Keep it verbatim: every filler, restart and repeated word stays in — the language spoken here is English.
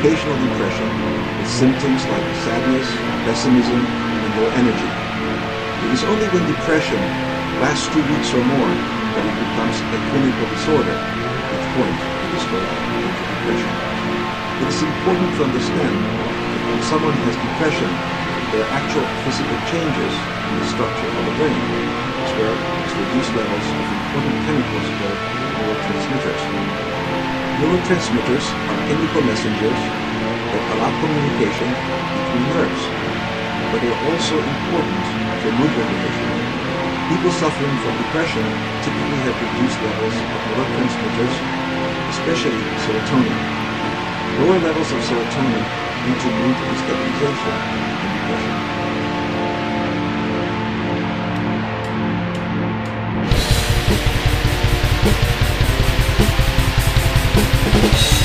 occasional depression with symptoms like sadness, pessimism, and low energy. It is only when depression lasts two weeks or more that it becomes a clinical disorder, at which point it is called major depression. It is important to understand that when someone has depression, there are actual physical changes in the structure of the brain, as well as reduced levels of important chemicals called neurotransmitters. Neurotransmitters are chemical messengers that allow communication between nerves, but they are also important for mood regulation. People suffering from depression typically have reduced levels of neurotransmitters, especially serotonin. Lower levels of serotonin lead to mood destabilization and depression.